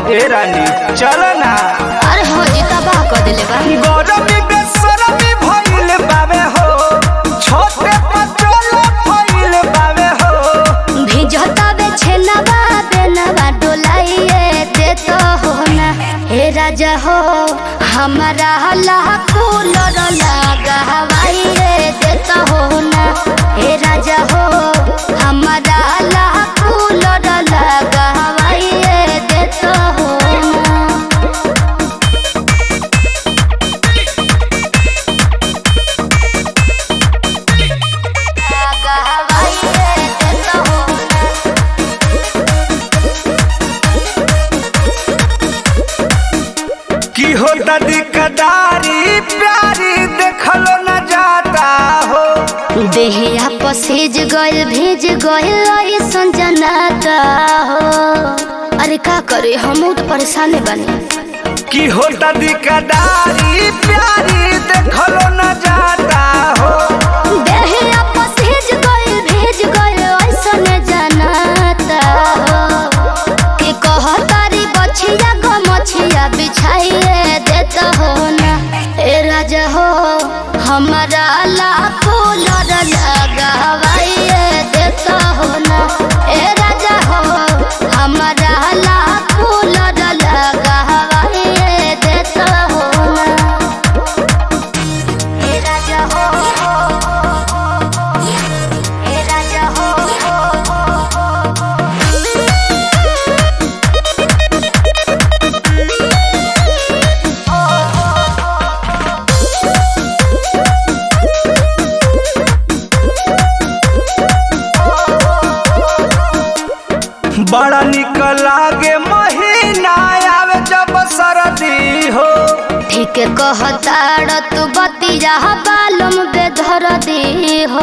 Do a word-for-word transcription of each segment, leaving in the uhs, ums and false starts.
ए रानी चल ना। अरे हो जी तबाह कर दिले बा। गरमी बेसरमी भइल बावे हो, छोटे पचोल भइल बावे हो। भिजता बे छेनवा बेनवा डोलाइए दे तो हो ना। हे राजा हो हमारा हला कूलर लगा हवाइए दे तो हो ना। हे राजा हो हमारा हला कूलर लगा हवाइए दे तो हो ना। लगा हवाइए दे तो हो ना। की होता दिकदारी प्यारी देखलो न जाता हो। देहिया पसेज गइल भेज गइल ऐसन जनाता हो। अरे का करे हम तो परेशान बने। की होता दिकदारी प्यारी देखलो न जाता हो। देहिया पसेज गइल भेज गइल ऐसन जनाता हो। कि कहतारी बछिया गो मछिया बिछाइए देता हो ना। ए राजा हो हमारा लाखो लड़ लगा हवाइए देता हो ना। ए राजा हो हमारा लाखो लड़ लगा हवाइए देता हो ना। ए राजा हो ए राजा हो बड़ा निक लागे महीना आवे जब सरदी हो। ठीक कहताड़ तू बतिया बालम बेधर दी हो।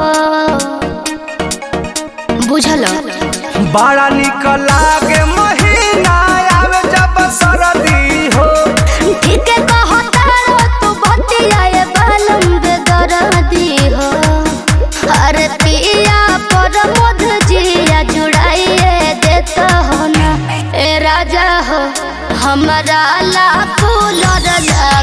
बुझल बड़ा निक लागे महीना आवे जब सरदी हो। ठीक कहताड़ तू बतिया बालम बेधर दी हो। अरे पिया पर मध जिया जुड़ाइए देता हो ना। ए राजा हो हमारा लाखो लड़